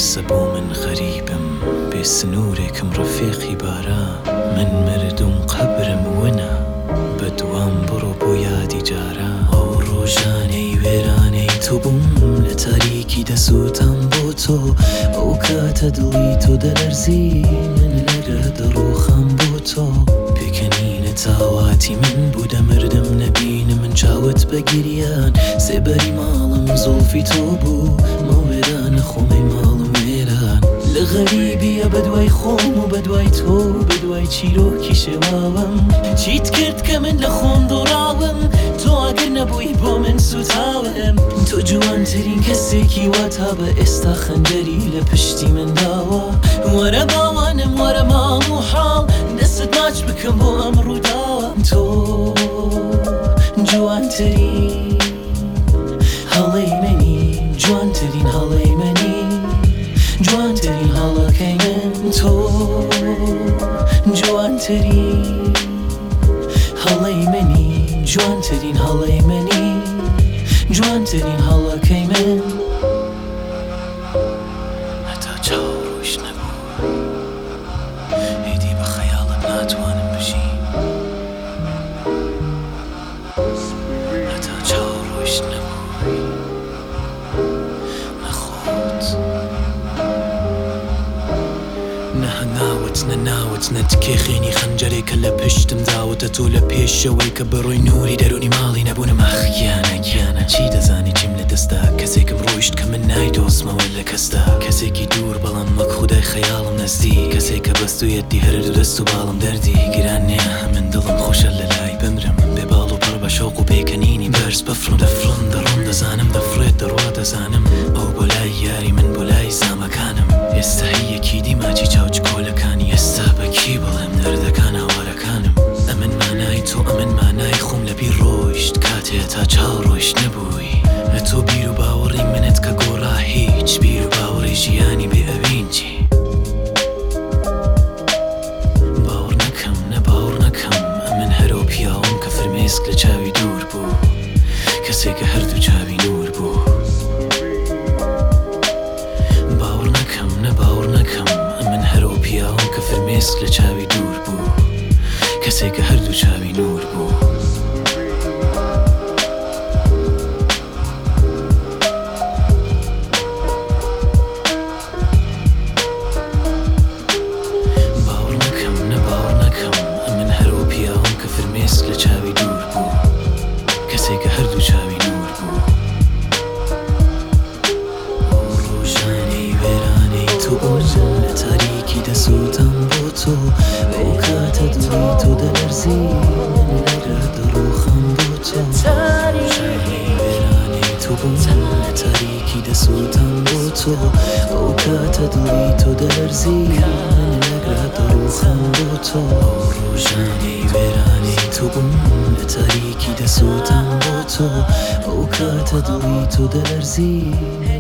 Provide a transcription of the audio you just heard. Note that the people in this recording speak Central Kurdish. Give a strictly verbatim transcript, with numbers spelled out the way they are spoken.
قسە بۆ من غەریبم بێ سنوورێکم ڕەفیقی بارا من مردوم قەبرم ونە بەدوام بڕۆ بۆ یادی جارا ئەو ڕۆژانەی وێرانەی تۆ بووم لە تاریکی دەسووتم بۆ تۆ ئەو کاتە دڵی تۆ دەلەرزی من لەرە دەڕۆخەم بۆ تۆ پێکەنینە تاواتی من بوو دەمردم نەبینە من چاوت بە گریان سێبەری ماڵم زۆڵفی تۆ بوو ماوێرانە خۆمەی ماڵم وێران لە غەریبیە بەدوای خۆم و بەدوای تۆ بەدوای چیرۆکی شێواوم چیت کرد کە من لە خۆم دۆڕاوم تۆ ئەگەر نەبووی بۆ من سوتاوم تۆ جوانترین کەسێکی وا تا بە ئێستا خەنجەری لە پشتی من داوە وەرە باوانم وەرە ماڵ و حاڵ دەستت ماچ بکەم بۆ ئەم ڕووداوم تۆ جوانترین هەڵەی منی جوانترین هەڵەی منی جوانترین هەڵەکەی من تۆ جوانترین هەڵەی منی جوانترین هەڵەی منی جوانترین هەڵەکەی من هەتا چاوڕۆیش نەبوو هێدی بە خەیاڵم ناتوانم بژین هەتا چاوڕۆیش نەبووی نەخۆت نەهەناوت نەناوت نەتکێ خێنی خەنجەرێکە لە پشتم داوتە تۆ لە پێشەوەی کە بەڕۆی نوری دەرونی ماڵی نەبوونم ئاخ گیانە گیانە چی دەزانی چیم لە دەستا کەسێکم ڕۆیشت کە من نایدۆزمەوە لە کەستا کەسێکی دوور بەڵام وەک خودای خەیاڵم نەزدیک کەسێکە بەستویەتی هەر دوو دەست و باڵم دەردی گران نییە من دڵم خۆشە لە لای بمرم بێ باڵ و پڕ بە شەوق و پێکەنینی بەرز بەفڕم دەفڕم دەڕۆم دەزانم دەفڕێت دەڕوا دەزانم ئەو بۆ لای یاری من بۆ لای زامەکانم ئێستا هیەکی دیماچی چاوچ کۆلەکانی ئێستا بەکی بڵێم دەردەکان هاوارەکانم ئەمن مانای تۆ ئەمن مانای خۆم لە بیر ڕۆیشت کاتێ تا چاوڕۆیش نەبووی لە تۆ بیر و باوەڕی منت کە گۆڕا هیچ بیر و باوەڕی ژیانی بێ ئەوینجی باوەڕ نەکەم نە باوەڕ نەکەم ئەمن هەرۆ پیاوم کە فرمێسک لە چاوی دوور بوو کەسێکە هەردوو چاوی نور بوو باوەڕ نەکەم نە باوەڕ نەکەم ئەمن هەرۆ پیاوم کە فرمێسک لە چاوی دوور بوو کەسێکە هەردوو چاوی نور بوو باوەڕ نەکەم نە باوەڕ نەکەم ئەمن هەرۆ پیاوم کە فرمێسک لە چاوی دوور بوو کەسێکە هەردوو چاوی نور بوو ئەو ڕۆژانەی وێرانەی تۆ بووم لە تاریکی دەسووتم بۆ تۆ ئەو کاتە دڵی تۆ دەلەرزی من لەرە دەڕۆخەم بۆ تۆ ڕۆژانەی وێرانەی تۆ بووم لە تاریکی دەسووتم بۆ تۆ ئەو کاتە دڵی تۆ دەلەرزی من لەرە دەڕۆخەم بۆ تۆ ڕۆژانەی وێرانەی تۆ بووم لە تاریکی دەسووتم بۆ تۆ ئەو کاتە دڵی تۆ دەلەرزی